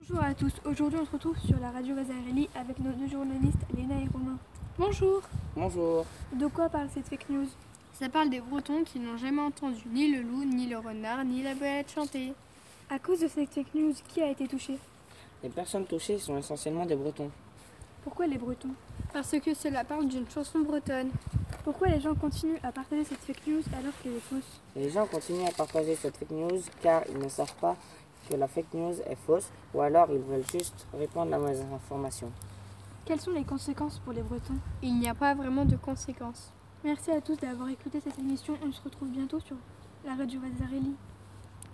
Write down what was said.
Bonjour à tous, aujourd'hui on se retrouve sur la radio Vasarely avec nos deux journalistes Léna et Romain. Bonjour. Bonjour. De quoi parle cette fake news? Ça parle des Bretons qui n'ont jamais entendu ni le loup, ni le renard, ni la belette chanter. À cause de cette fake news, qui a été touché? Les personnes touchées sont essentiellement des Bretons. Pourquoi les Bretons? Parce que cela parle d'une chanson bretonne. Pourquoi les gens continuent à partager cette fake news alors qu'elle est fausse? Les gens continuent à partager cette fake news car ils ne savent pas que la fake news est fausse ou alors ils veulent juste répandre la mauvaise information. Quelles sont les conséquences pour les Bretons? Il n'y a pas vraiment de conséquences. Merci à tous d'avoir écouté cette émission, on se retrouve bientôt sur la radio Vasarely.